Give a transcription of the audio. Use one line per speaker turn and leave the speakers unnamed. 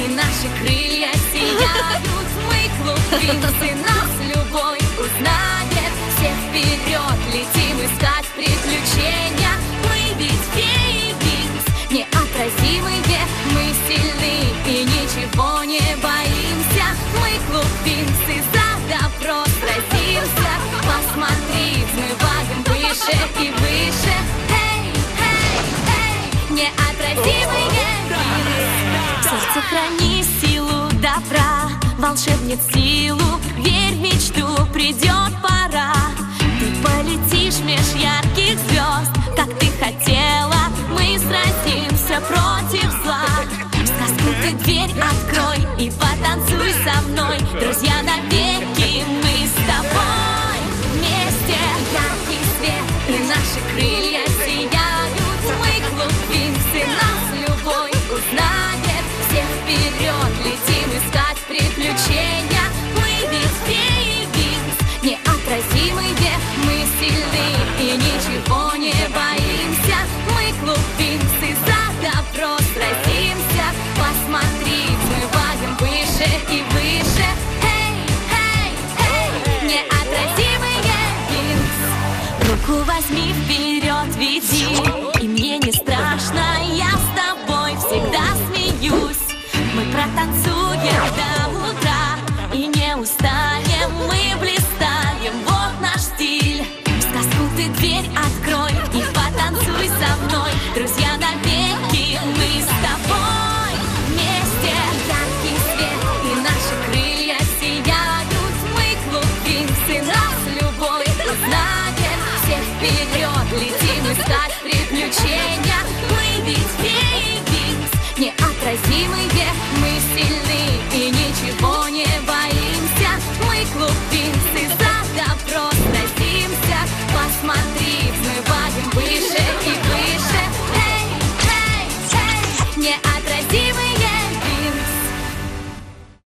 и наши крылья сияют. Мы клуб Винкс, и нас любой узнает. Все вперед летим искать приключения. Мы ведь феи Винкс, неотразимые. Мы сильны и ничего не боимся. Мы клуб Винкс, и за добро сразимся. Посмотри, взмываем выше и выше. Эй, эй, эй, неотразимые Винкс. В сердце храни силу добра, волшебниц силу, верь в мечту, придет пора. Ты полетишь меж ярких звезд, как ты хотела. Мы сразимся против зла. В сказку ты дверь открой и потанцуй со мной. Друзья навеки, мы с тобой вместе. Яркий свет и наши крылья сияют. Мы клуб Винкс, и нас любой узнает. Все вперед летим искать приключения. Мы ведь феи Винкс, неотразимые. Мы сильны и ничего не боимся. Мы клуб Винкс, и за добро сразимся. Посмотри, взмываем выше и выше. Эй, эй, эй, неотразимые Винкс. Руку возьми, вперед веди, и мне не страшно.